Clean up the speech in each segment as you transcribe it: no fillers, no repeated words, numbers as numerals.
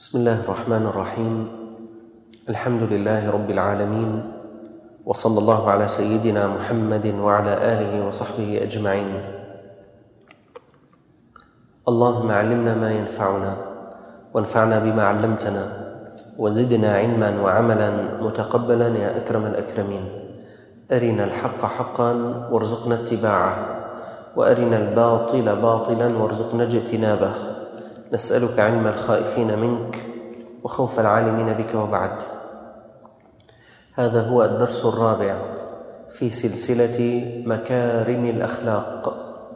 بسم الله الرحمن الرحيم. الحمد لله رب العالمين، وصلى الله على سيدنا محمد وعلى آله وصحبه أجمعين. اللهم علمنا ما ينفعنا وانفعنا بما علمتنا وزدنا علما وعملا متقبلا يا أكرم الأكرمين. أرنا الحق حقا وارزقنا اتباعه، وأرنا الباطل باطلا وارزقنا اجتنابه. نسألك علم الخائفين منك وخوف العالمين بك، وبعد. هذا هو الدرس الرابع في سلسلة مكارم الأخلاق.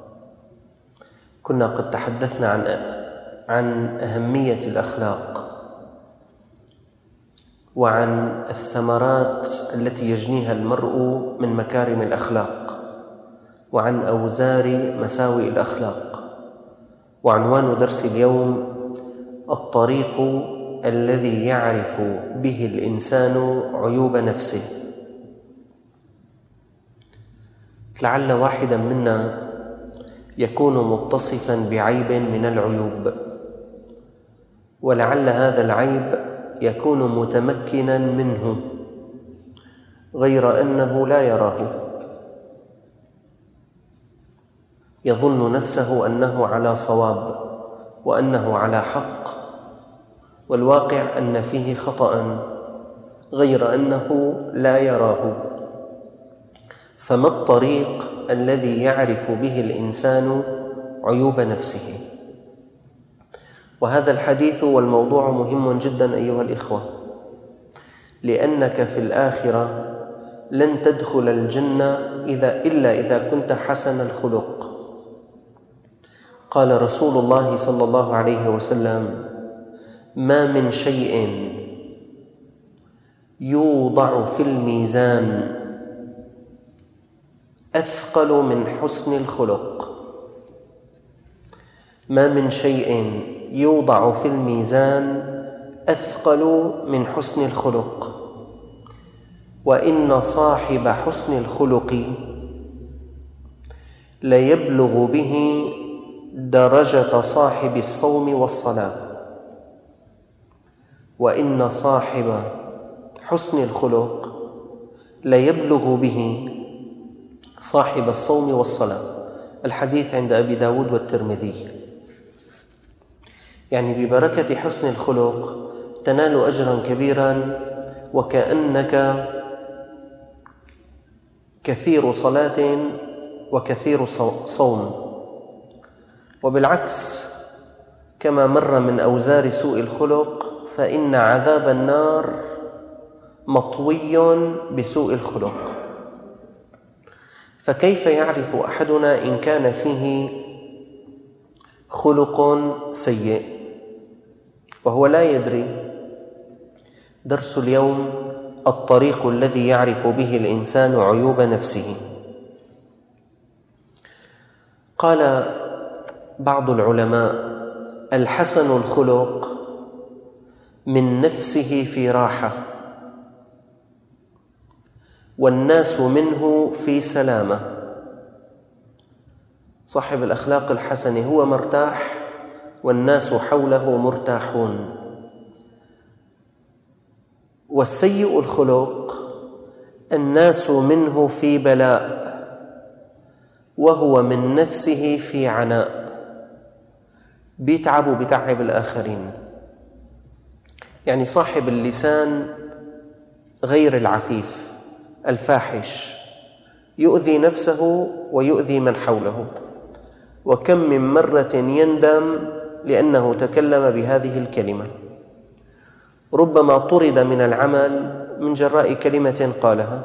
كنا قد تحدثنا عن أهمية الأخلاق وعن الثمرات التي يجنيها المرء من مكارم الأخلاق، وعن أوزار مساوئ الأخلاق. وعنوان درس اليوم: الطريق الذي يعرف به الإنسان عيوب نفسه. لعل واحدا منا يكون متصفا بعيب من العيوب، ولعل هذا العيب يكون متمكنا منه غير أنه لا يراه، يظن نفسه أنه على صواب وأنه على حق، والواقع أن فيه خطأ غير أنه لا يراه. فما الطريق الذي يعرف به الإنسان عيوب نفسه؟ وهذا الحديث والموضوع مهم جدا أيها الإخوة، لأنك في الآخرة لن تدخل الجنة إلا إذا كنت حسن الخلق. قال رسول الله صلى الله عليه وسلم: ما من شيء يوضع في الميزان أثقل من حسن الخلق. ما من شيء يوضع في الميزان أثقل من حسن الخلق، وإن صاحب حسن الخلق ليبلغ به درجة صاحب الصوم والصلاة. وإن صاحب حسن الخلق ليبلغ به صاحب الصوم والصلاة. الحديث عند أبي داود والترمذي. يعني ببركة حسن الخلق تنال أجرا كبيرا، وكأنك كثير صلاة وكثير صوم. وبالعكس، كما مر من أوزار سوء الخلق، فإن عذاب النار مطوي بسوء الخلق. فكيف يعرف أحدنا إن كان فيه خلق سيء وهو لا يدري؟ درس اليوم: الطريق الذي يعرف به الإنسان عيوب نفسه. قال بعض العلماء: الحسن الخلق من نفسه في راحة، والناس منه في سلامة. صاحب الأخلاق الحسنة هو مرتاح، والناس حوله مرتاحون. والسيء الخلق الناس منه في بلاء، وهو من نفسه في عناء، بيتعب وبيتعب الآخرين. يعني صاحب اللسان غير العفيف الفاحش يؤذي نفسه ويؤذي من حوله، وكم من مرة يندم لأنه تكلم بهذه الكلمة. ربما طرد من العمل من جراء كلمة قالها،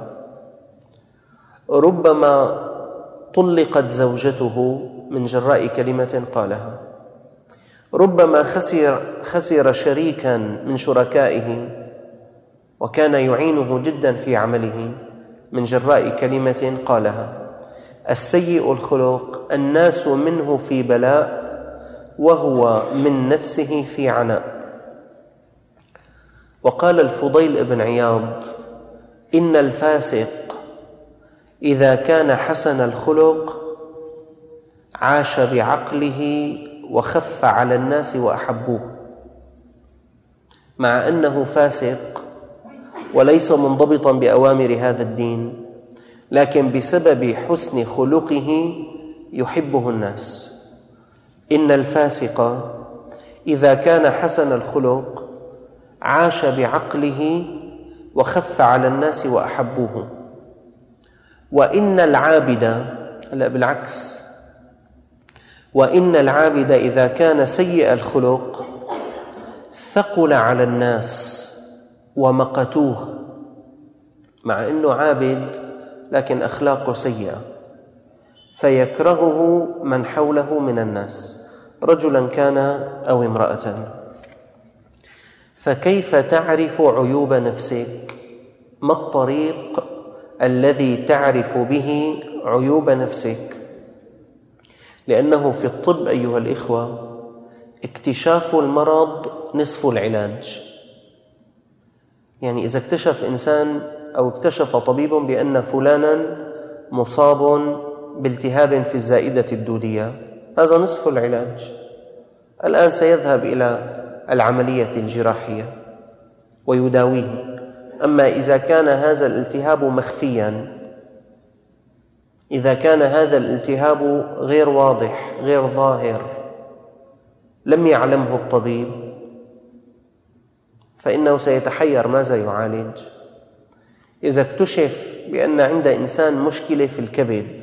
ربما طلقت زوجته من جراء كلمة قالها، ربما خسر شريكا من شركائه وكان يعينه جدا في عمله من جراء كلمة قالها. السيء الخلق الناس منه في بلاء، وهو من نفسه في عناء. وقال الفضيل بن عياض: إن الفاسق إذا كان حسن الخلق عاش بعقله وخف على الناس وأحبوه، مع أنه فاسق وليس منضبطا بأوامر هذا الدين، لكن بسبب حسن خلقه يحبه الناس. إن الفاسق إذا كان حسن الخلق عاش بعقله وخف على الناس وأحبوه. وإن العابد، لا بالعكس، وإن العابد إذا كان سيء الخلق ثقل على الناس ومقتوه، مع أنه عابد لكن أخلاقه سيئة، فيكرهه من حوله من الناس، رجلا كان أو امرأة. فكيف تعرف عيوب نفسك؟ ما الطريق الذي تعرف به عيوب نفسك؟ لأنه في الطب أيها الإخوة اكتشاف المرض نصف العلاج. يعني إذا اكتشف إنسان أو اكتشف طبيب بأن فلانا مصاب بالتهاب في الزائدة الدودية، هذا نصف العلاج. الآن سيذهب إلى العملية الجراحية ويداويه. أما إذا كان هذا الالتهاب مخفيا، إذا كان هذا الالتهاب غير واضح غير ظاهر لم يعلمه الطبيب، فإنه سيتحير ماذا يعالج. إذا اكتشف بأن عند إنسان مشكلة في الكبد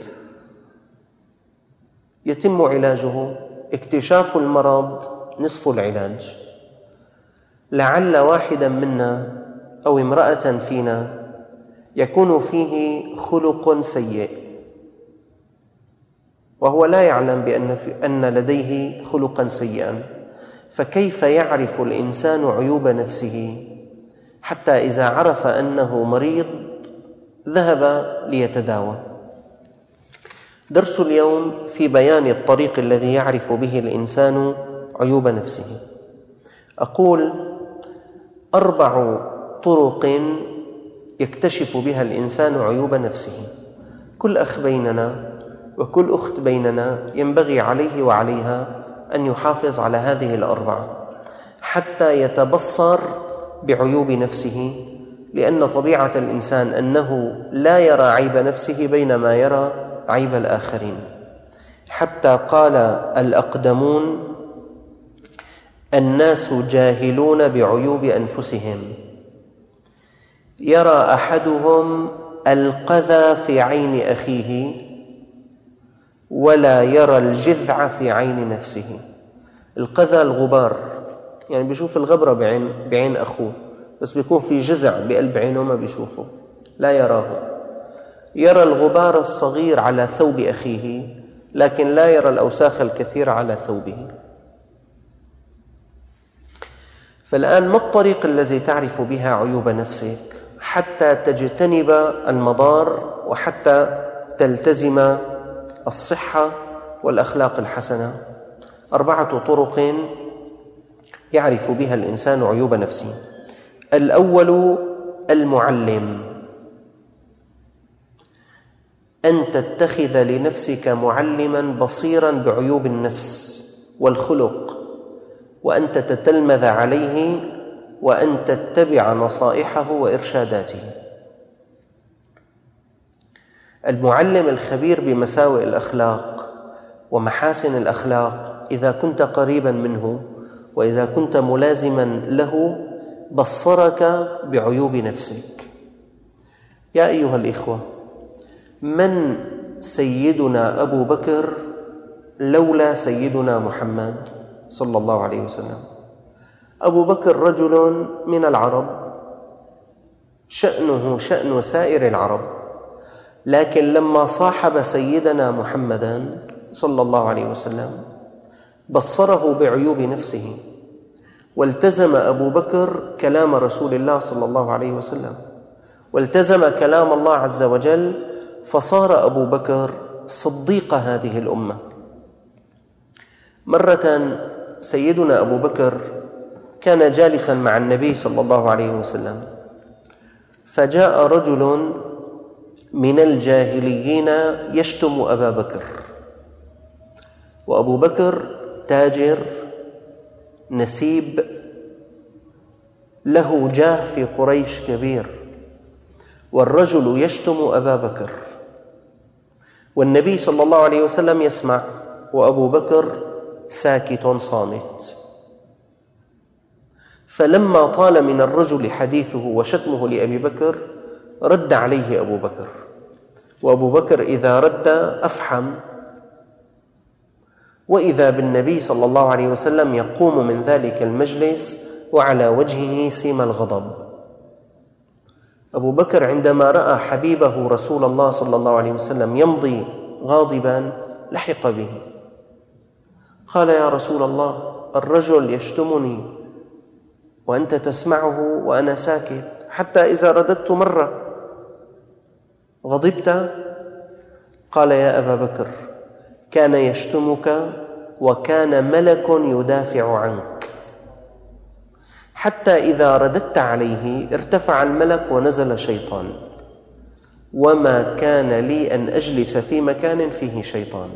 يتم علاجه. اكتشاف المرض نصف العلاج. لعل واحدا منا أو امرأة فينا يكون فيه خلق سيء وهو لا يعلم بأن لديه خلقا سيئا، فكيف يعرف الإنسان عيوب نفسه حتى إذا عرف أنه مريض ذهب ليتداوى؟ درس اليوم في بيان الطريق الذي يعرف به الإنسان عيوب نفسه. أقول 4 طرق يكتشف بها الإنسان عيوب نفسه. كل أخ بيننا وكل أخت بيننا ينبغي عليه وعليها أن يحافظ على هذه ال4 حتى يتبصر بعيوب نفسه، لأن طبيعة الإنسان أنه لا يرى عيب نفسه بينما يرى عيب الآخرين. حتى قال الأقدمون: الناس جاهلون بعيوب أنفسهم، يرى أحدهم القذى في عين أخيه ولا يرى الجذع في عين نفسه. القذى الغبار، يعني بيشوف الغبرة بعين أخوه، بس بيكون في جذع بقلب عينه ما بيشوفه، لا يراه. يرى الغبار الصغير على ثوب أخيه لكن لا يرى الأوساخ الكثيرة على ثوبه. فالآن ما الطريق الذي تعرف بها عيوب نفسك حتى تجتنب المضار وحتى تلتزم الصحة والأخلاق الحسنة؟ 4 طرق يعرف بها الإنسان عيوب نفسه. الأول: المعلم. أن تتخذ لنفسك معلما بصيرا بعيوب النفس والخلق، وأن تتتلمذ عليه وأن تتبع نصائحه وإرشاداته. المعلم الخبير بمساوئ الأخلاق ومحاسن الأخلاق، إذا كنت قريبا منه وإذا كنت ملازما له بصرك بعيوب نفسك. يا أيها الإخوة، من سيدنا أبو بكر لولا سيدنا محمد صلى الله عليه وسلم؟ أبو بكر رجل من العرب، شأنه شأن سائر العرب، لكن لما صاحب سيدنا محمدا صلى الله عليه وسلم بصره بعيوب نفسه، والتزم أبو بكر كلام رسول الله صلى الله عليه وسلم، والتزم كلام الله عز وجل، فصار أبو بكر صديق هذه الأمة. مرة سيدنا أبو بكر كان جالسا مع النبي صلى الله عليه وسلم، فجاء رجل من الجاهليين يشتم أبا بكر، وأبو بكر تاجر نسيب له جاه في قريش كبير، والرجل يشتم أبا بكر، والنبي صلى الله عليه وسلم يسمع وأبو بكر ساكت صامت. فلما طال من الرجل حديثه وشتمه لأبي بكر رد عليه أبو بكر، وأبو بكر إذا رد أفحم، وإذا بالنبي صلى الله عليه وسلم يقوم من ذلك المجلس وعلى وجهه سيم الغضب. أبو بكر عندما رأى حبيبه رسول الله صلى الله عليه وسلم يمضي غاضبا لحق به، قال: يا رسول الله، الرجل يشتمني وأنت تسمعه وأنا ساكت، حتى إذا رددت مرة غضبت؟ قال: يا أبا بكر، كان يشتمك وكان ملك يدافع عنك، حتى إذا رددت عليه ارتفع الملك ونزل شيطان، وما كان لي أن أجلس في مكان فيه شيطان.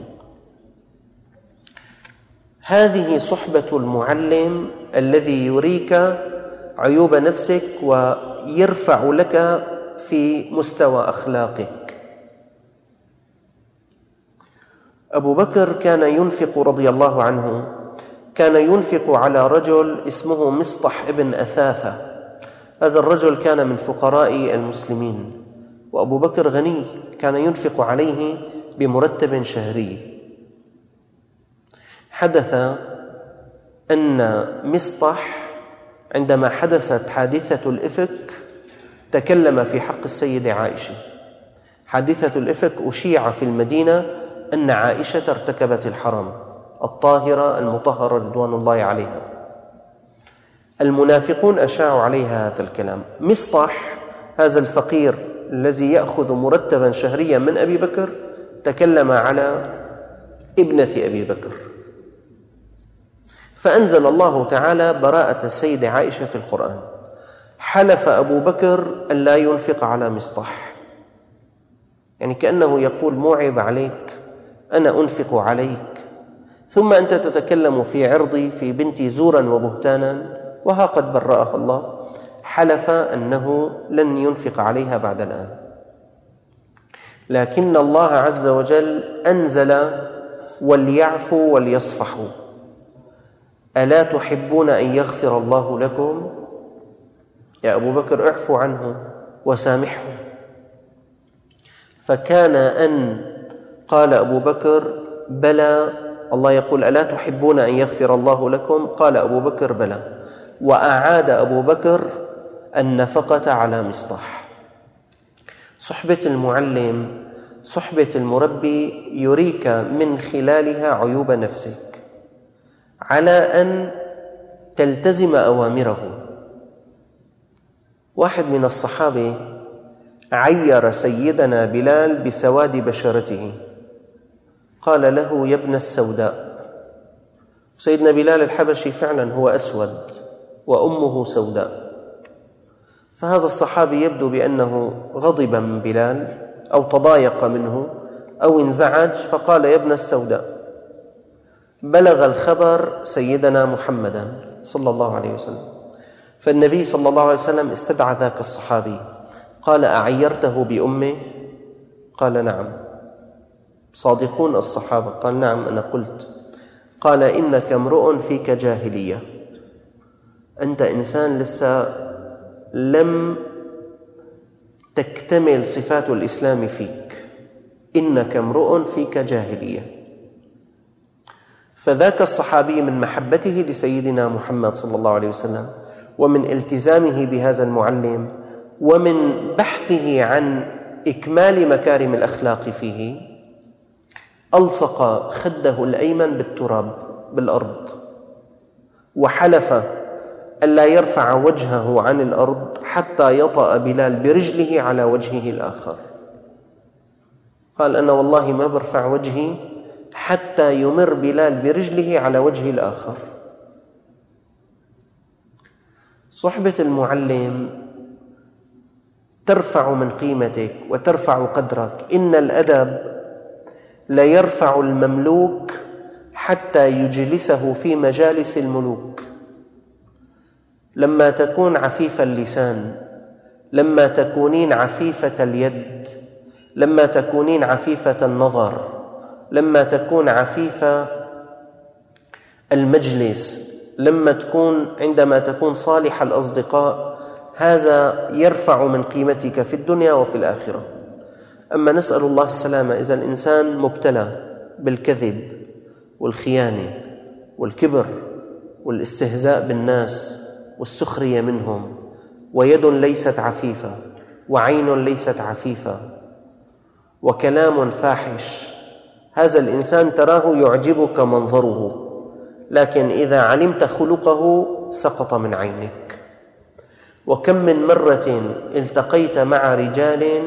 هذه صحبة المعلم الذي يريك عيوب نفسك ويرفع لك في مستوى أخلاقك. أبو بكر كان ينفق رضي الله عنه، كان ينفق على رجل اسمه مصطح ابن أثاثة. هذا الرجل كان من فقراء المسلمين، وأبو بكر غني، كان ينفق عليه بمرتب شهري. حدث أن مصطح عندما حدثت حادثة الإفك تكلم في حق السيدة عائشة. حادثة الإفك أشيع في المدينة أن عائشة ارتكبت الحرام، الطاهرة المطهرة رضوان الله عليها. المنافقون أشاعوا عليها هذا الكلام. مصطح هذا الفقير الذي يأخذ مرتبا شهريا من أبي بكر تكلم على ابنة أبي بكر، فأنزل الله تعالى براءة السيدة عائشة في القرآن. حلف أبو بكر أن لا ينفق على مصطح، يعني كأنه يقول: موعب عليك، أنا أنفق عليك، ثم أنت تتكلم في عرضي في بنتي زورا وبهتانا، وها قد برأها الله. حلف أنه لن ينفق عليها بعد الآن. لكن الله عز وجل أنزل: وليعفوا وليصفحوا، ألا تحبون أن يغفر الله لكم؟ يا أبو بكر، اعفوا عنه وسامحه. فكان أن قال أبو بكر: بلى. الله يقول: ألا تحبون أن يغفر الله لكم؟ قال أبو بكر: بلى. وأعاد أبو بكر النفقة على مصطح. صحبة المعلم، صحبة المربي، يريك من خلالها عيوب نفسك على أن تلتزم أوامره. واحد من الصحابة عير سيدنا بلال بسواد بشرته، قال له: يا ابن السوداء. سيدنا بلال الحبشي فعلا هو أسود وأمه سوداء، فهذا الصحابي يبدو بأنه غضب من بلال أو تضايق منه أو انزعج، فقال: يا ابن السوداء. بلغ الخبر سيدنا محمدا صلى الله عليه وسلم، فالنبي صلى الله عليه وسلم استدعى ذاك الصحابي، قال: أعيرته بأمه؟ قال: نعم. صادقون الصحابة، قال: نعم أنا قلت. قال: إنك امرؤ فيك جاهلية، أنت إنسان لسه لم تكتمل صفات الإسلام فيك، إنك امرؤ فيك جاهلية. فذاك الصحابي من محبته لسيدنا محمد صلى الله عليه وسلم ومن التزامه بهذا المعلم ومن بحثه عن إكمال مكارم الأخلاق فيه، ألصق خده الأيمن بالتراب بالأرض، وحلف ألا يرفع وجهه عن الأرض حتى يطأ بلال برجله على وجهه الآخر. قال: أنا والله ما برفع وجهي حتى يمر بلال برجله على وجه الآخر. صحبة المعلم ترفع من قيمتك وترفع قدرك. إن الأدب لا يرفع المملوك حتى يجلسه في مجالس الملوك. لما تكون عفيف اللسان، لما تكونين عفيفة اليد، لما تكونين عفيفة النظر، لما تكون عفيفة المجلس، عندما تكون صالح الأصدقاء، هذا يرفع من قيمتك في الدنيا وفي الآخرة. أما نسأل الله السلامة، إذا الإنسان مبتلى بالكذب والخيانة والكبر والاستهزاء بالناس والسخرية منهم، ويد ليست عفيفة، وعين ليست عفيفة، وكلام فاحش، هذا الإنسان تراه يعجبك منظره، لكن إذا علمت خلقه سقط من عينك. وكم من مرة التقيت مع رجال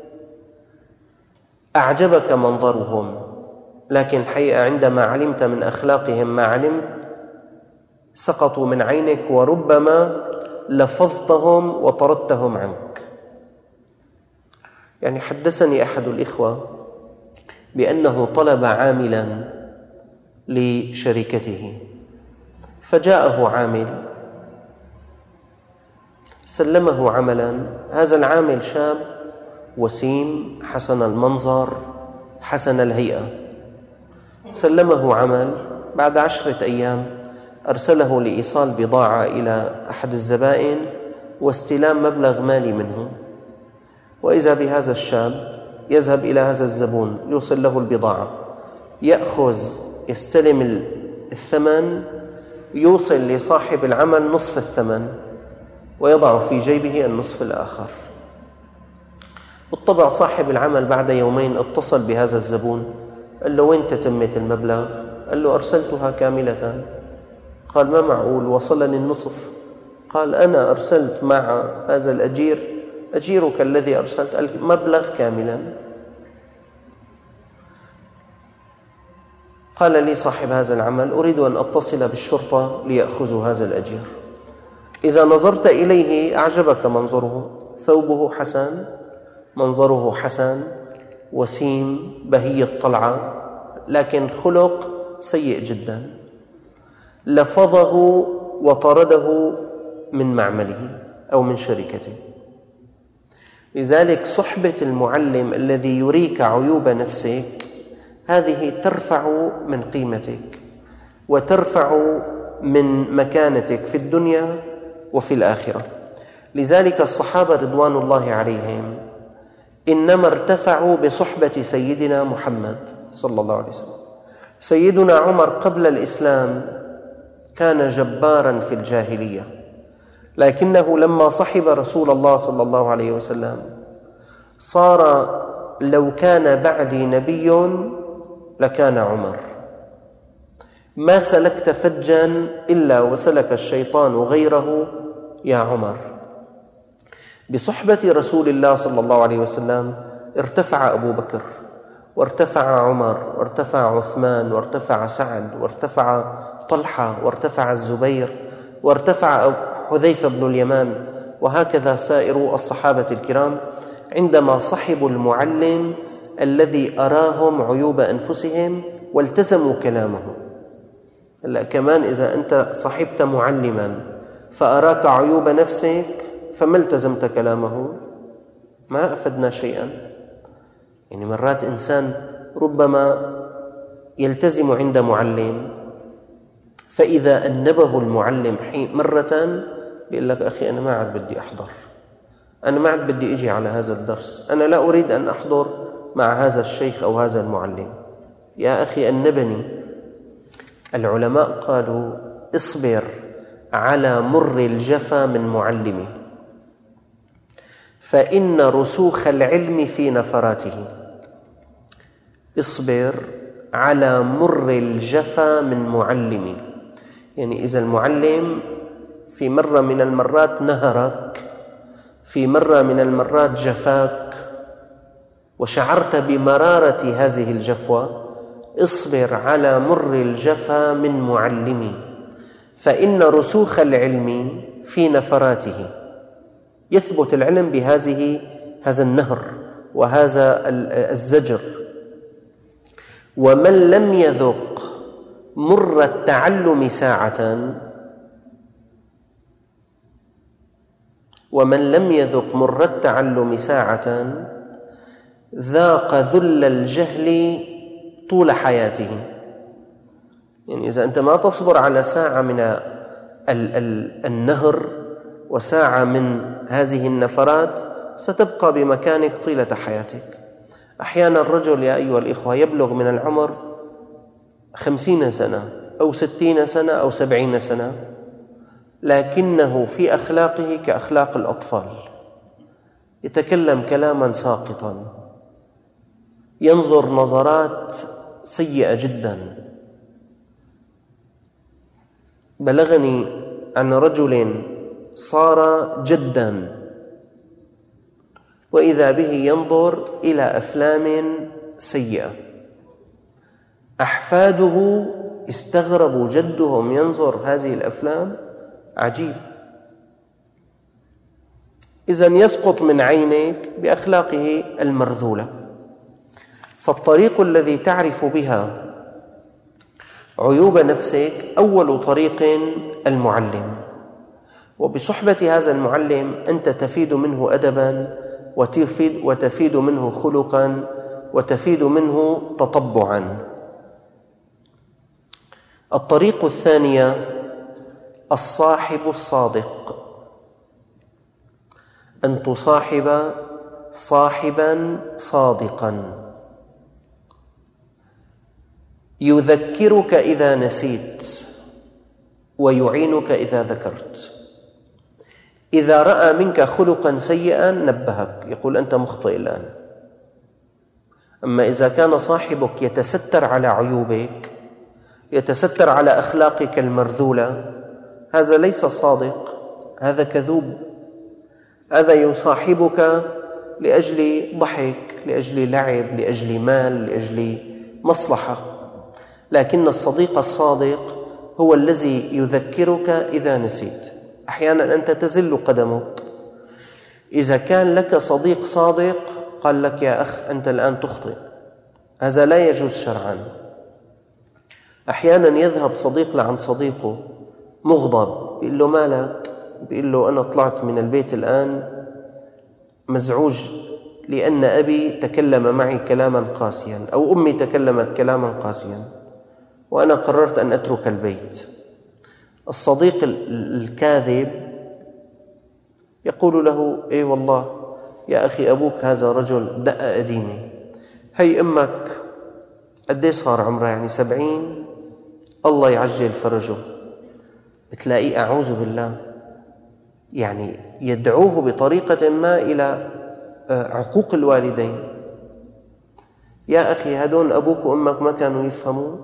أعجبك منظرهم، لكن الحقيقة عندما علمت من أخلاقهم ما علمت سقطوا من عينك، وربما لفظتهم وطردتهم عنك. يعني حدثني أحد الإخوة بأنه طلب عاملا لشركته، فجاءه عامل سلمه عملا. هذا العامل شاب وسيم حسن المنظر حسن الهيئة، سلمه عمل. بعد 10 أيام أرسله لإيصال بضاعة إلى أحد الزبائن واستلام مبلغ مالي منه، وإذا بهذا الشاب يذهب إلى هذا الزبون يوصل له البضاعة، يأخذ يستلم الثمن، يوصل لصاحب العمل نصف الثمن ويضع في جيبه النصف الآخر. بالطبع صاحب العمل بعد يومين اتصل بهذا الزبون، قال له: وين تتمت المبلغ؟ قال له: أرسلتها كاملة. قال: ما معقول، وصلني النصف. قال: أنا أرسلت مع هذا الأجير، أجيرك الذي أرسلت المبلغ كاملا. قال لي صاحب هذا العمل: أريد أن أتصل بالشرطة ليأخذوا هذا الأجير. إذا نظرت إليه أعجبك منظره، ثوبه حسن، منظره حسن، وسيم بهي الطلعة، لكن خلق سيء جدا، لفظه وطرده من معمله أو من شركته. لذلك صحبة المعلم الذي يريك عيوب نفسك هذه ترفع من قيمتك وترفع من مكانتك في الدنيا وفي الآخرة. لذلك الصحابة رضوان الله عليهم إنما ارتفعوا بصحبة سيدنا محمد صلى الله عليه وسلم. سيدنا عمر قبل الإسلام كان جباراً في الجاهلية، لكنه لما صحب رسول الله صلى الله عليه وسلم صار لو كان بعدي نبي لكان عمر. ما سلكت فجاً إلا وسلك الشيطان غيره يا عمر. بصحبة رسول الله صلى الله عليه وسلم ارتفع أبو بكر، وارتفع عمر، وارتفع عثمان، وارتفع سعد، وارتفع طلحة، وارتفع الزبير، وارتفع حذيفة بن اليمان، وهكذا سائر الصحابة الكرام عندما صحبوا المعلم الذي أراهم عيوب أنفسهم والتزموا كلامه. كمان إذا أنت صحبت معلما فأراك عيوب نفسك فما التزمت كلامه ما أفدنا شيئا. يعني مرات إنسان ربما يلتزم عند معلم، فإذا أنبه المعلم مرة بيقول لك: أخي أنا ما عاد بدي أحضر، أنا ما عاد بدي أجي على هذا الدرس، أنا لا أريد أن أحضر مع هذا الشيخ أو هذا المعلم. يا أخي أنبني. العلماء قالوا: اصبر على مر الجفا من معلمه، فإن رسوخ العلم في نفراته. اصبر على مر الجفا من معلمه، يعني إذا المعلم في مرة من المرات نهرك، في مرة من المرات جفاك وشعرت بمرارة هذه الجفوة، اصبر على مر الجفا من معلمي، فإن رسوخ العلم في نفراته. يثبت العلم هذا النهر وهذا الزجر. ومن لم يذق مر التعلم ساعة ومن لم يذق مر التعلم ساعة ذاق ذل الجهل طول حياته. يعني إذا أنت ما تصبر على ساعة من النهر وساعة من هذه النفرات ستبقى بمكانك طيلة حياتك. أحيانا الرجل يا أيها الإخوة يبلغ من العمر 50 سنة أو 60 سنة أو 70 سنة، لكنه في أخلاقه كأخلاق الأطفال، يتكلم كلاما ساقطا، ينظر نظرات سيئة جدا. بلغني عن رجل صار جدا وإذا به ينظر إلى أفلام سيئة، أحفاده استغربوا جدهم ينظر هذه الأفلام، عجيب. إذن يسقط من عينك بأخلاقه المرذولة. فالطريق الذي تعرف بها عيوب نفسك أول طريق المعلم، وبصحبة هذا المعلم أنت تفيد منه أدبا وتفيد منه خلقا وتفيد منه تطبعا. الطريق الثانية الصاحب الصادق، أن تصاحب صاحبا صادقا يذكرك إذا نسيت ويعينك إذا ذكرت. إذا رأى منك خلقا سيئا نبهك، يقول أنت مخطئ الآن. أما إذا كان صاحبك يتستر على عيوبك، يتستر على أخلاقك المرذولة، هذا ليس صادق، هذا كذوب. هذا يصاحبك لأجل ضحك، لأجل لعب، لأجل مال، لأجل مصلحة. لكن الصديق الصادق هو الذي يذكرك إذا نسيت. أحيانا أنت تزل قدمك، إذا كان لك صديق صادق قال لك يا أخ أنت الآن تخطئ، هذا لا يجوز شرعا. أحيانا يذهب صديق لعن صديقه مغضب، بيقول له مالك؟ بيقول له أنا طلعت من البيت الآن مزعوج لأن أبي تكلم معي كلاما قاسيا أو أمي تكلمت كلاما قاسيا وأنا قررت أن أترك البيت. الصديق الكاذب يقول له إيه والله يا أخي أبوك هذا رجل دقة قديمة، هي أمك قديش صار عمرها؟ يعني 70، الله يعجل فرجه. بتلاقيه أعوذ بالله يعني يدعوه بطريقة ما إلى عقوق الوالدين. يا أخي هدول أبوك وأمك ما كانوا يفهمون.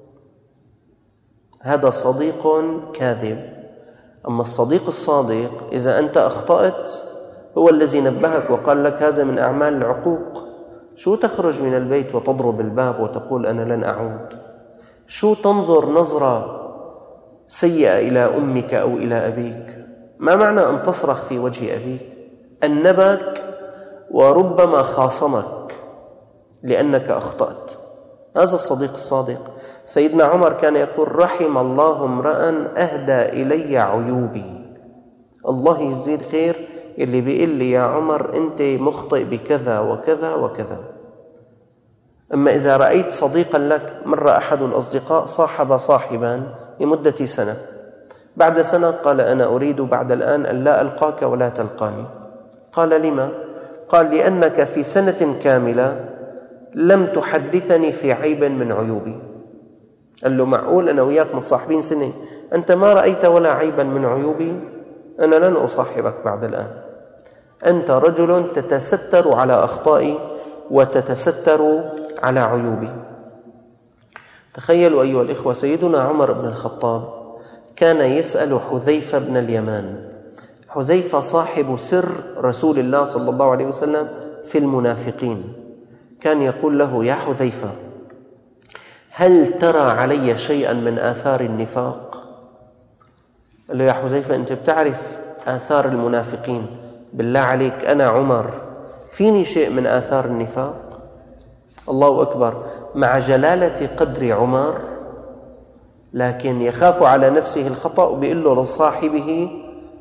هذا صديق كاذب. أما الصديق الصادق إذا أنت أخطأت هو الذي نبهك وقال لك هذا من أعمال العقوق. شو تخرج من البيت وتضرب الباب وتقول أنا لن أعود؟ شو تنظر نظرة سيئة إلى أمك أو إلى أبيك؟ ما معنى أن تصرخ في وجه أبيك؟ أنبك وربما خاصمك لأنك أخطأت. هذا الصديق الصادق. سيدنا عمر كان يقول رحم الله امرأ أهدى إلي عيوبي. الله يجزيه الخير اللي بيقول لي يا عمر أنت مخطئ بكذا وكذا وكذا. أما إذا رأيت صديقا لك، مر أحد الأصدقاء صاحب صاحبا لمدة سنة، بعد سنة قال أنا أريد بعد الآن أن لا ألقاك ولا تلقاني. قال لما؟ قال لأنك في سنة كاملة لم تحدثني في عيب من عيوبي. قال له معقول أنا وياك متصاحبين سنة أنت ما رأيت ولا عيبا من عيوبي؟ أنا لن أصاحبك بعد الآن. أنت رجل تتستر على أخطائي وتتستر على عيوبي. تخيلوا أيها الإخوة، سيدنا عمر بن الخطاب كان يسأل حذيفة بن اليمان. حذيفة صاحب سر رسول الله صلى الله عليه وسلم في المنافقين. كان يقول له يا حذيفة هل ترى علي شيئا من آثار النفاق؟ قال له يا حذيفة أنت بتعرف آثار المنافقين، بالله عليك أنا عمر فيني شيء من آثار النفاق؟ الله أكبر. مع جلالة قدر عمر لكن يخاف على نفسه الخطأ، وبيقول له لصاحبه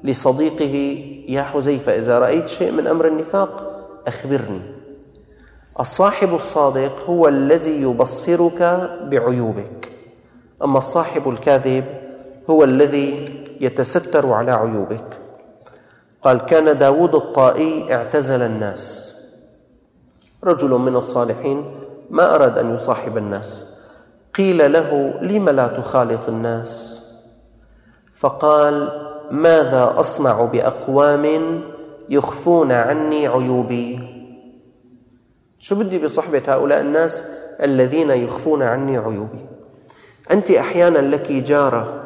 لصديقه: يا حذيفة، إذا رأيت شيء من أمر النفاق أخبرني. الصاحب الصادق هو الذي يبصرك بعيوبك، أما الصاحب الكاذب هو الذي يتستر على عيوبك. قال: كان داود الطائي اعتزل الناس. رجل من الصالحين ما أراد أن يصاحب الناس، قيل له: لم لا تخالط الناس؟ فقال: ماذا أصنع بأقوام يخفون عني عيوبي؟ شو بدي بصحبة هؤلاء الناس الذين يخفون عني عيوبي؟ أنت أحيانا لك جارة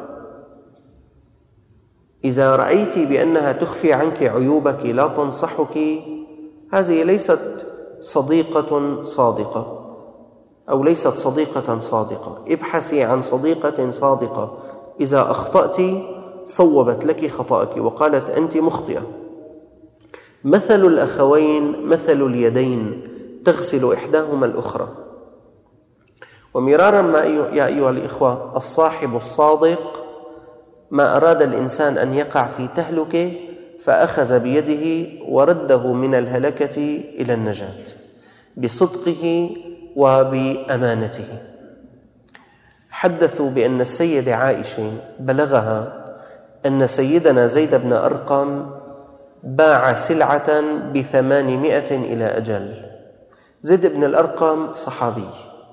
إذا رأيت بأنها تخفي عنك عيوبك لا تنصحك، هذه ليست صديقة صادقة أو ليست صديقة صادقة. ابحثي عن صديقة صادقة إذا أخطأت صوبت لك خطأك وقالت أنت مخطئة. مثل الأخوين مثل اليدين تغسل إحداهما الأخرى. ومرارا ما يا أيها الإخوة، الصاحب الصادق ما أراد الإنسان أن يقع في تهلكة فأخذ بيده ورده من الهلكة إلى النجاة بصدقه وبأمانته. حدثوا بأن السيدة عائشة بلغها أن سيدنا زيد بن أرقم باع سلعة ب800 إلى أجل. زيد بن الأرقم صحابي،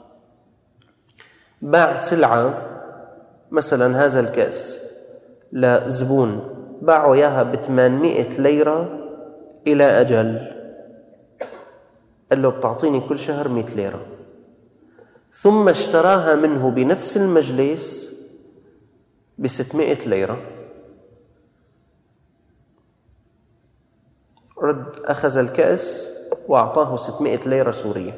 باع سلعة، مثلا هذا الكأس لزبون باعوا إياها ب800 ليرة إلى أجل، قال له بتعطيني كل شهر 100 ليرة، ثم اشتراها منه بنفس المجلس ب600 ليرة. رد أخذ الكأس وأعطاه 600 ليرة سورية.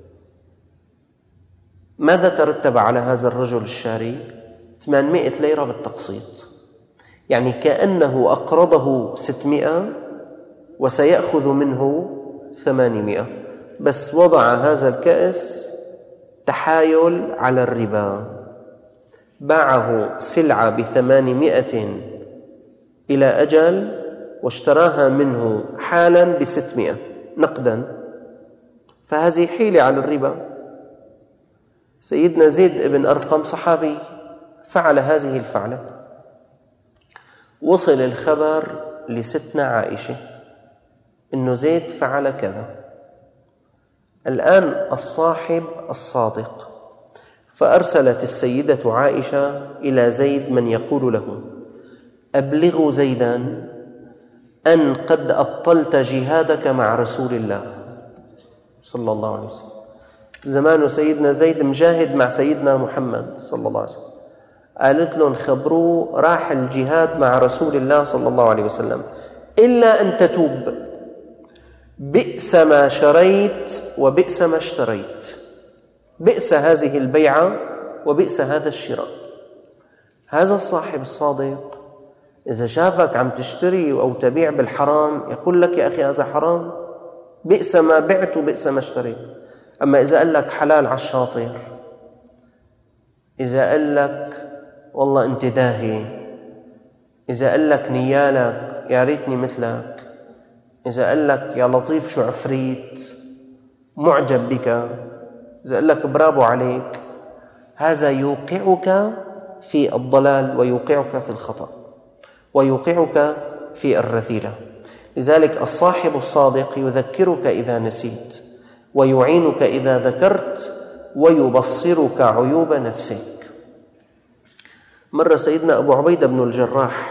ماذا ترتب على هذا الرجل الشاري؟ 800 ليرة بالتقسيط، يعني كأنه أقرضه 600 وسيأخذ منه 800، بس وضع هذا الكأس تحايل على الربا. باعه سلعة ب800 إلى أجل واشتراها منه حالا ب600 نقدا، فهذه حيلة على الربا. سيدنا زيد بن أرقم صحابي فعل هذه الفعلة. وصل الخبر لستنا عائشة إنه زيد فعل كذا. الآن الصاحب الصادق، فأرسلت السيدة عائشة إلى زيد من يقول له: أبلغوا زيدا أن قد أبطلت جهادك مع رسول الله صلى الله عليه وسلم. زمان سيدنا زيد مجاهد مع سيدنا محمد صلى الله عليه وسلم. قالت لهم: خبروه راح الجهاد مع رسول الله صلى الله عليه وسلم إلا أن تتوب، بئس ما شريت وبئس ما اشتريت. بئس هذه البيعة وبئس هذا الشراء. هذا الصاحب الصادق إذا شافك عم تشتري أو تبيع بالحرام يقول لك: يا أخي هذا حرام، بئس ما بعت وبئس ما اشتريت. أما إذا قال لك حلال على الشاطر، إذا قال لك والله أنت داهي، إذا قال لك نيالك يا ريتني مثلك، إذا قال لك يا لطيف شو عفريت، معجب بك، إذا قال لك برافو عليك، هذا يوقعك في الضلال ويوقعك في الخطأ ويوقعك في الرذيلة. لذلك الصاحب الصادق يذكرك إذا نسيت ويعينك إذا ذكرت ويبصرك عيوب نفسك. مرة سيدنا أبو عبيدة بن الجراح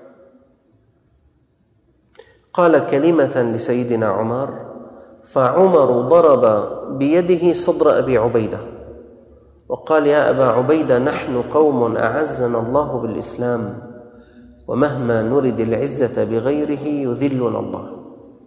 قال كلمة لسيدنا عمر، فعمر ضرب بيده صدر أبي عبيدة وقال: يا أبا عبيدة، نحن قوم أعزنا الله بالإسلام، ومهما نرد العزة بغيره يذلنا الله.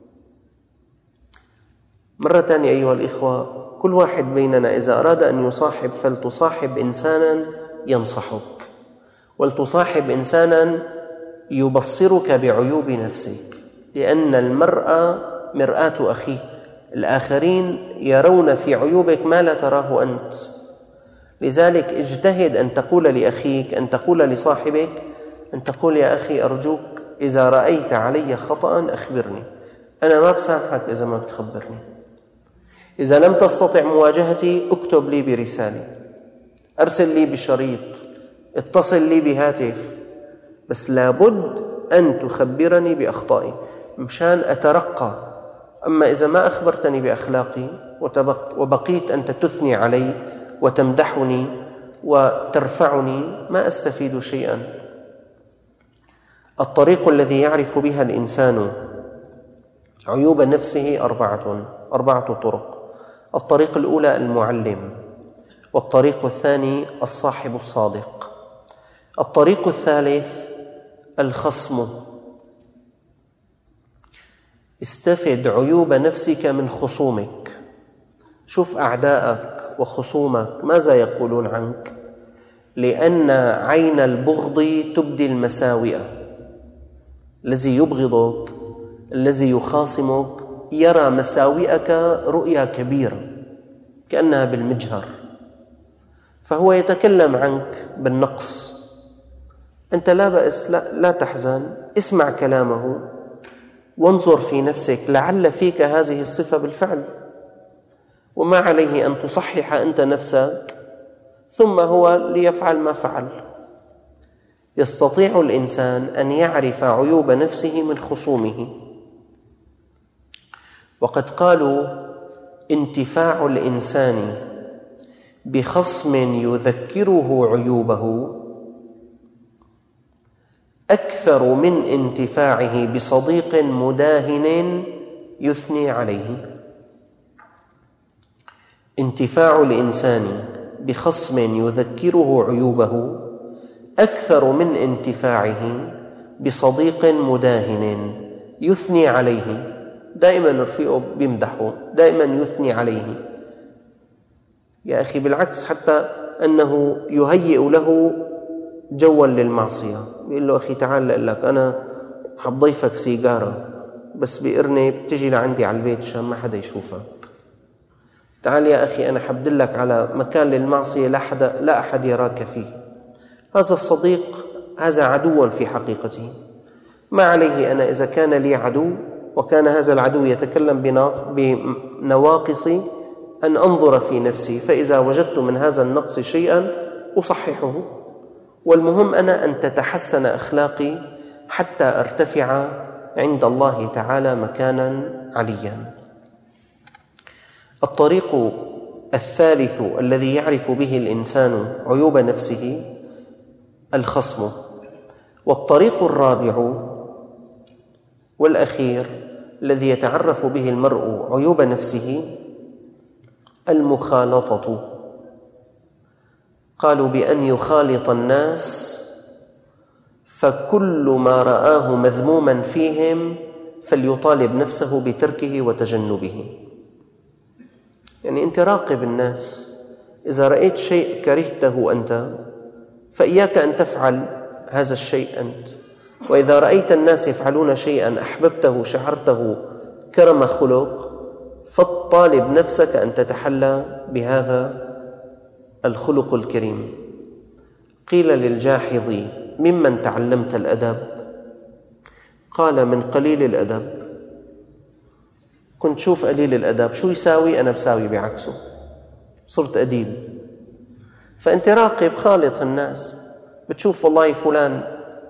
مرة ثانية أيها الإخوة، كل واحد بيننا إذا أراد أن يصاحب فلتصاحب إنسانا ينصحك، ولتصاحب إنسانا يبصرك بعيوب نفسك، لأن المرأة مرآة أخيه، الآخرين يرون في عيوبك ما لا تراه أنت. لذلك اجتهد أن تقول لأخيك، أن تقول لصاحبك، أن تقول: يا أخي أرجوك إذا رأيت علي خطأ أخبرني، أنا ما بسامحك إذا ما بتخبرني. إذا لم تستطع مواجهتي اكتب لي برسالة، أرسل لي بشريط، اتصل لي بهاتف، بس لابد أن تخبرني بأخطائي مشان أترقى. أما إذا ما أخبرتني بأخلاقي وبقيت أنت تثني علي وتمدحني وترفعني ما أستفيد شيئا. الطريق الذي يعرف بها الإنسان عيوب نفسه أربعة طرق. الطريق الأولى المعلم، والطريق الثاني الصاحب الصادق، الطريق الثالث الخصم. استفد عيوب نفسك من خصومك، شوف أعداءك وخصومك ماذا يقولون عنك، لأن عين البغض تبدي المساوئ. الذي يبغضك، الذي يخاصمك، يرى مساوئك رؤية كبيرة كأنها بالمجهر، فهو يتكلم عنك بالنقص. أنت لا بأس، لا تحزن، اسمع كلامه وانظر في نفسك لعل فيك هذه الصفة بالفعل، وما عليه أن تصحح أنت نفسك ثم هو ليفعل ما فعل. يستطيع الإنسان أن يعرف عيوب نفسه من خصومه. وقد قالوا: انتفاع الإنسان بخصم يذكره عيوبه أكثر من انتفاعه بصديق مداهن يثني عليه. انتفاع الإنسان بخصم يذكره عيوبه أكثر من انتفاعه بصديق مداهن يثني عليه. دائما رفيقه بيمدحه، دائما يثني عليه. يا أخي بالعكس، حتى أنه يهيئ له جوا للمعصية. بيقول له: أخي تعال لأقول لك أنا حضيفك سيجارة، بس بإرني بتجي لعندي على البيت عشان ما حدا يشوفك. تعال يا أخي أنا حبدلك على مكان للمعصية لا أحد يراك فيه. هذا الصديق هذا عدو في حقيقته. ما عليه أنا إذا كان لي عدو وكان هذا العدو يتكلم بنواقصي أن أنظر في نفسي، فإذا وجدت من هذا النقص شيئا أصححه. والمهم أنا أن تتحسن أخلاقي حتى أرتفع عند الله تعالى مكانا عليا. الطريق الثالث الذي يعرف به الإنسان عيوب نفسه الخصم. والطريق الرابع والأخير الذي يتعرف به المرء عيوب نفسه المخالطة. قالوا: بأن يخالط الناس فكل ما رآه مذموما فيهم فليطالب نفسه بتركه وتجنبه. يعني أنت راقب الناس، إذا رأيت شيء كرهته أنت فإياك أن تفعل هذا الشيء أنت، وإذا رأيت الناس يفعلون شيئا أحببته شعرته كرم خلق فطالب نفسك أن تتحلى بهذا الخلق الكريم. قيل للجاحظ: ممن تعلمت الأدب؟ قال: من قليل الأدب. كنت شوف قليل الأدب شو يساوي، أنا بساوي بعكسه، صرت أديب. فأنت راقب، خالط الناس. بتشوف والله فلان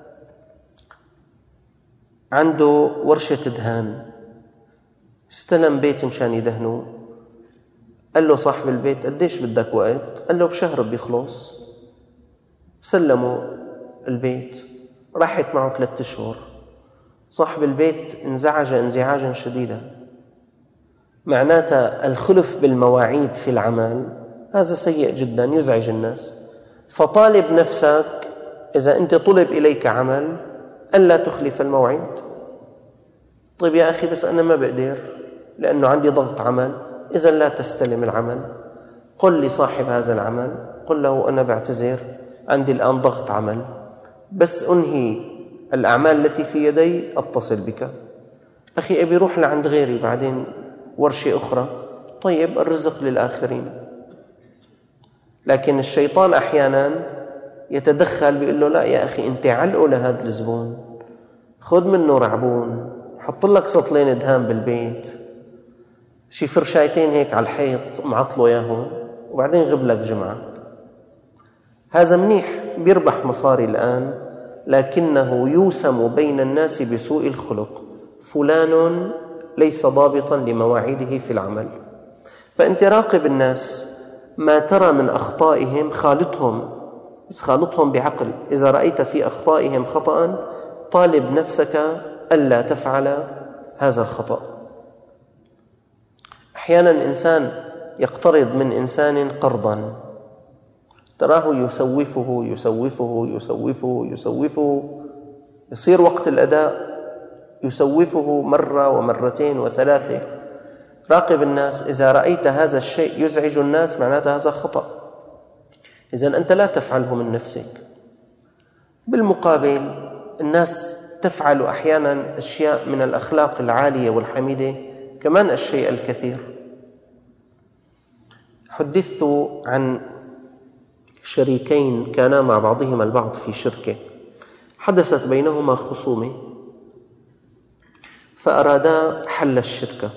عنده ورشة دهان، استلم بيت مشان يدهنه، قال له صاحب البيت: قديش بدك وقت؟ قال له: بشهر بيخلص. سلموا البيت، راحت معه 3 أشهر. صاحب البيت انزعج انزعاجا شديدا. معناتها الخلف بالمواعيد في العمل هذا سيء جدا، يزعج الناس. فطالب نفسك إذا أنت طلب إليك عمل ألا تخلف الموعد. طيب يا أخي بس أنا ما بقدر لأنه عندي ضغط عمل، إذا لا تستلم العمل. قل لصاحب هذا العمل، قل له: أنا بعتذر، عندي الآن ضغط عمل، بس أنهي الأعمال التي في يدي أتصل بك. أخي أبي روح لعند غيري بعدين ورشة أخرى. طيب الرزق للآخرين. لكن الشيطان أحيانا يتدخل بيقول له: لا يا أخي أنت علقه لهذا الزبون، خذ منه رعبون، حط لك سطلين دهان بالبيت، شي فرشايتين هيك على الحيط معطله ياهم، وبعدين غب لك جمعة. هذا منيح، بيربح مصاري الآن، لكنه يوسم بين الناس بسوء الخلق. فلان ليس ضابطا لمواعيده في العمل. فأنت راقب الناس، ما ترى من أخطائهم خالطهم، بس خالطهم بعقل. إذا رأيت في أخطائهم خطأ طالب نفسك ألا تفعل هذا الخطأ. أحيانا إنسان يقترض من إنسان قرضا، تراه يسوفه يسوفه يسوفه يسوفه، يصير وقت الأداء يسوفه مرة ومرتين وثلاثة. راقب الناس، إذا رأيت هذا الشيء يزعج الناس معناته هذا خطأ، إذن أنت لا تفعله من نفسك. بالمقابل الناس تفعل أحيانا أشياء من الأخلاق العالية والحميدة، كمان الشيء الكثير. حدثت عن شريكين كانا مع بعضهما البعض في شركة، حدثت بينهما خصومة فأرادا حل الشركة.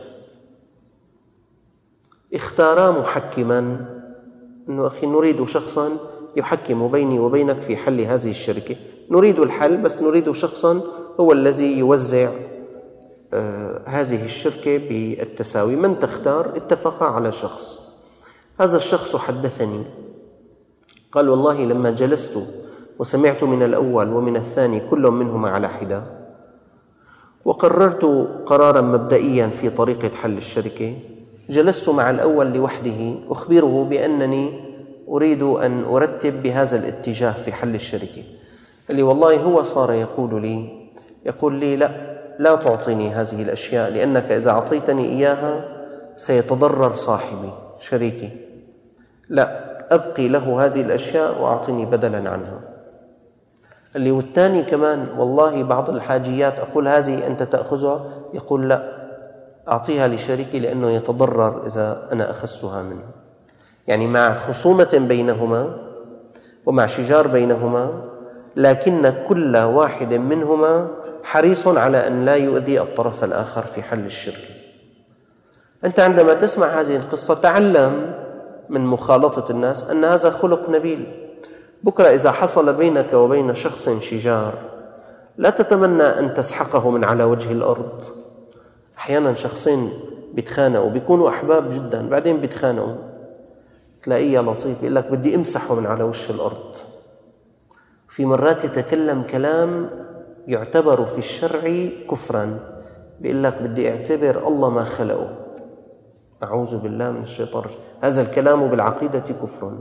اختارا محكما، أنه أخي نريد شخصا يحكم بيني وبينك في حل هذه الشركة، نريد الحل بس نريد شخصا هو الذي يوزع هذه الشركة بالتساوي. من تختار؟ اتفقا على شخص. هذا الشخص حدثني قال والله لما جلست وسمعت من الأول ومن الثاني كل منهما على حدة، وقررت قرارا مبدئيا في طريقة حل الشركة، جلست مع الأول لوحده أخبره بأنني أريد أن أرتب بهذا الاتجاه في حل الشركة. قال لي والله هو صار يقول لي لا تعطيني هذه الأشياء، لأنك إذا أعطيتني إياها سيتضرر صاحبي شريكي، لا أبقي له هذه الأشياء وأعطني بدلا عنها. قال لي والثاني كمان والله بعض الحاجيات أقول هذه أنت تأخذها، يقول لا أعطيها لشريكي لأنه يتضرر إذا أنا أخذتها منه. يعني مع خصومة بينهما ومع شجار بينهما، لكن كل واحد منهما حريص على أن لا يؤذي الطرف الآخر في حل الشركة. أنت عندما تسمع هذه القصة تعلم من مخالطة الناس أن هذا خلق نبيل. بكرة إذا حصل بينك وبين شخص شجار لا تتمنى أن تسحقه من على وجه الأرض. أحيانا شخصين بيتخانقوا بيكونوا أحباب جدا، بعدين بيتخانقوا تلاقيه لطيف يقول لك بدي أمسحه من على وجه الأرض. في مرات يتكلم كلام يعتبر في الشرع كفرا، بيقول لك بدي أعتبر الله ما خلقه. أعوذ بالله من الشيطان الرجيم. هذا الكلام بالعقيدة كفر،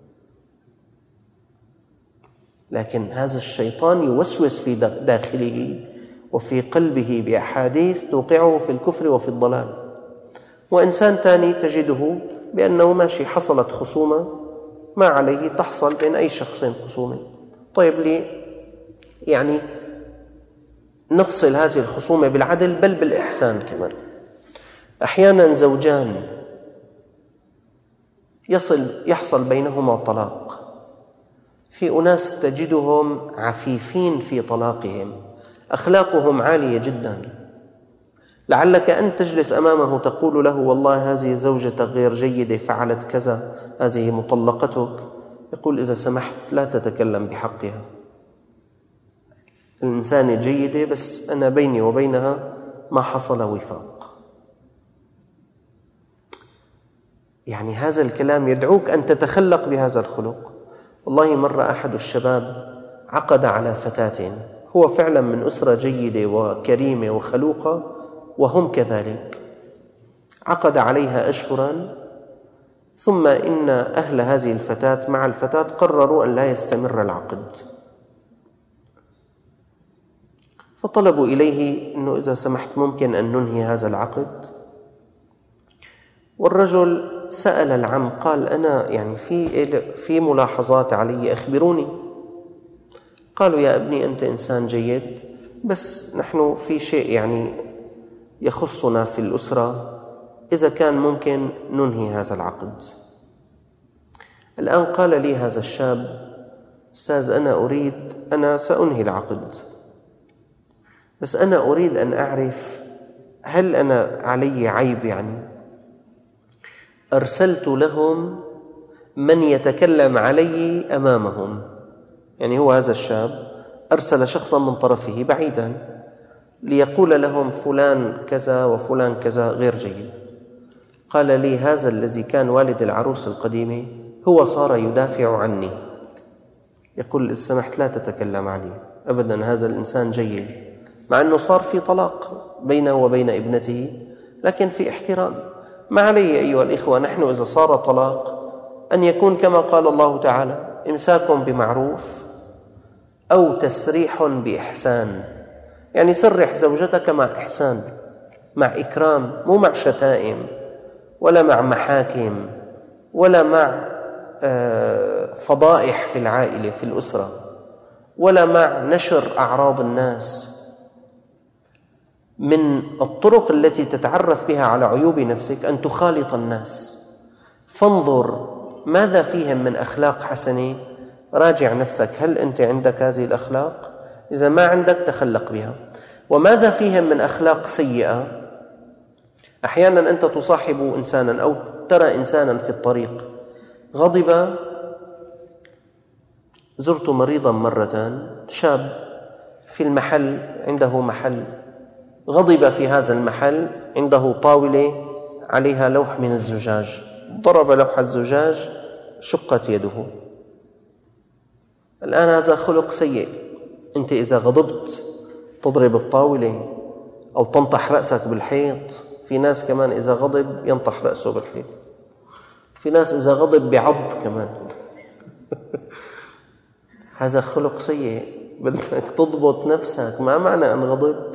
لكن هذا الشيطان يوسوس في داخله وفي قلبه بأحاديث توقعه في الكفر وفي الضلال. وإنسان ثاني تجده بأنه ماشي، حصلت خصومة ما عليه تحصل بين أي شخصين خصومة، طيب لي يعني نفصل هذه الخصومة بالعدل بل بالإحسان كمان. أحيانا زوجان يحصل بينهما طلاق، في أناس تجدهم عفيفين في طلاقهم، أخلاقهم عالية جدا، لعلك أن تجلس أمامه تقول له والله هذه زوجتك غير جيدة فعلت كذا، هذه مطلقتك، يقول إذا سمحت لا تتكلم بحقها، الإنسانة جيدة بس أنا بيني وبينها ما حصل وفاق. يعني هذا الكلام يدعوك أن تتخلق بهذا الخلق. والله مرة أحد الشباب عقد على فتاة، هو فعلا من أسرة جيدة وكريمة وخلوقة وهم كذلك، عقد عليها أشهرا، ثم إن أهل هذه الفتاة مع الفتاة قرروا أن لا يستمر العقد، فطلبوا إليه أنه إذا سمحت ممكن أن ننهي هذا العقد. والرجل سأل العم قال أنا يعني في ملاحظات علي أخبروني. قالوا يا ابني أنت إنسان جيد بس نحن في شيء يعني يخصنا في الأسرة، إذا كان ممكن ننهي هذا العقد. الآن قال لي هذا الشاب أستاذ أنا سأنهي العقد، بس أنا أريد أن أعرف هل أنا علي عيب؟ يعني أرسلت لهم من يتكلم علي أمامهم، يعني هو هذا الشاب أرسل شخصا من طرفه بعيدا ليقول لهم فلان كذا وفلان كذا غير جيد. قال لي هذا الذي كان والد العروس القديمة هو صار يدافع عني، يقول إذا سمحت لا تتكلم عليه أبدا، هذا الإنسان جيد، مع أنه صار في طلاق بينه وبين ابنته لكن في احترام. ما عليه أيها الإخوة نحن إذا صار طلاق أن يكون كما قال الله تعالى إمساك بمعروف أو تسريح بإحسان، يعني سرح زوجتك مع إحسان، مع إكرام، مو مع شتائم ولا مع محاكم ولا مع فضائح في العائلة في الأسرة ولا مع نشر أعراض الناس. من الطرق التي تتعرف بها على عيوب نفسك أن تخالط الناس، فانظر ماذا فيهم من أخلاق حسنة، راجع نفسك هل أنت عندك هذه الأخلاق؟ إذا ما عندك تخلق بها. وماذا فيهم من أخلاق سيئة؟ أحيانا أنت تصاحب إنسانا أو ترى إنسانا في الطريق غضب. زرت مريضا مرة، شاب في المحل، عنده محل، غضب في هذا المحل، عنده طاولة عليها لوح من الزجاج، ضرب لوح الزجاج شقت يده. الآن هذا خلق سيء. أنت إذا غضبت تضرب الطاولة أو تنطح رأسك بالحيط. في ناس كمان إذا غضب ينطح رأسه بالحيط، في ناس إذا غضب بعض كمان هذا خلق سيء. بدك تضبط نفسك. ما معنى أن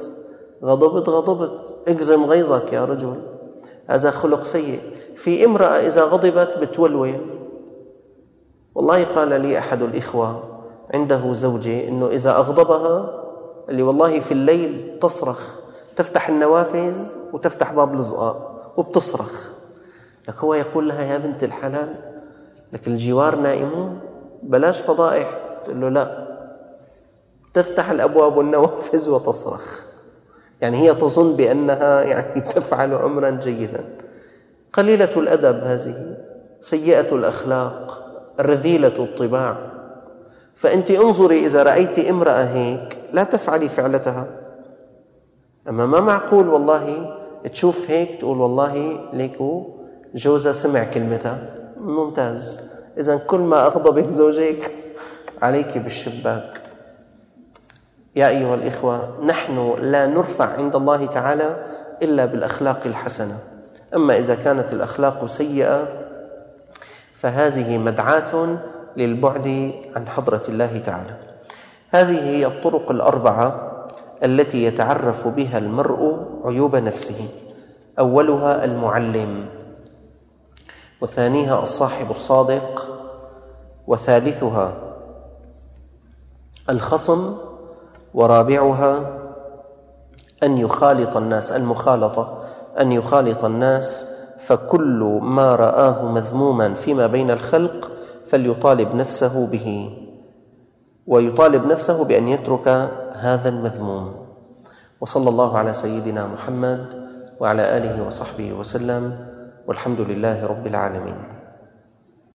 غضبت اجزم غيظك يا رجل، هذا خلق سيء. في امرأة إذا غضبت بتولول. والله قال لي أحد الإخوة عنده زوجة إنه إذا أغضبها اللي والله في الليل تصرخ، تفتح النوافذ وتفتح باب الزقاق وبتصرخ. لك هو يقول لها يا بنت الحلال لك الجوار نائمون بلاش فضائح، تقول له لا، تفتح الأبواب والنوافذ وتصرخ. يعني هي تظن بأنها يعني تفعل أمرا جيدا. قليلة الأدب هذه، سيئة الأخلاق، رذيلة الطباع. فأنت انظري إذا رأيت امرأة هيك لا تفعلي فعلتها. أما ما معقول والله تشوف هيك تقول والله ليكو جوزها سمع كلمتها. ممتاز، إذن كل ما أغضبك زوجك عليك بالشباك. يا أيها الإخوة نحن لا نرفع عند الله تعالى إلا بالأخلاق الحسنة. أما إذا كانت الأخلاق سيئة فهذه مدعاة للبعد عن حضرة الله تعالى. هذه هي الطرق الأربعة التي يتعرف بها المرء عيوب نفسه. أولها المعلم، وثانيها الصاحب الصادق، وثالثها الخصم، ورابعها أن يخالط الناس، المخالطة، أن يخالط الناس. فكل ما رآه مذموما فيما بين الخلق فليطالب نفسه به، ويطالب نفسه بأن يترك هذا المذموم. وصلى الله على سيدنا محمد وعلى آله وصحبه وسلم، والحمد لله رب العالمين.